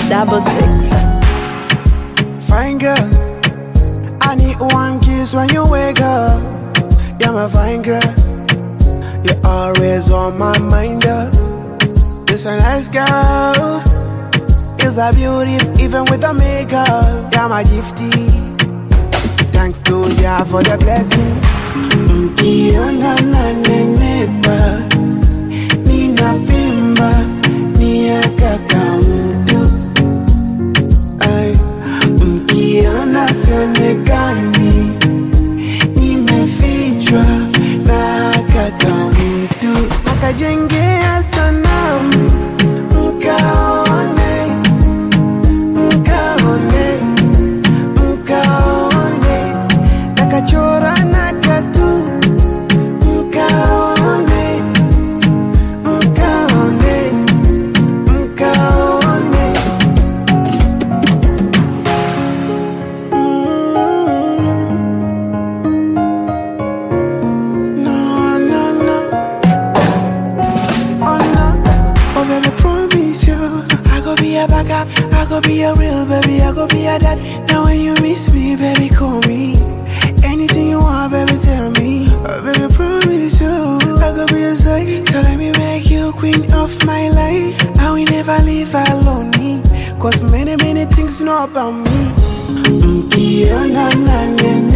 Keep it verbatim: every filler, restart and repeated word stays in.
double six. Fine girl, I need one kiss when you wake up. You're my fine girl, you're always on my mind, girl. You're a nice girl, you're a beauty even with the makeup. You're my gifty, thanks to ya for the blessing. Ukiona na nenepa, nina pimba, niya kaka mtu. Ay, ukiona sionekani, nimefichwa na kaka mtu. Nakajengea sanamu, mkaone, mkaone, mkaone. Nakachora na katu, mkaone, mkaone, mkaone. Mm. No, no, no. Oh no, oh baby, promise you I go be a backup, I go be a real baby, I go be a dad. Now when you miss me, baby, call me. Anything you want, baby, tell me. Oh baby, promise you I go be a side. So let me make you queen of my life. I will never leave alone, cause many, many things know about me. Ukiona na nene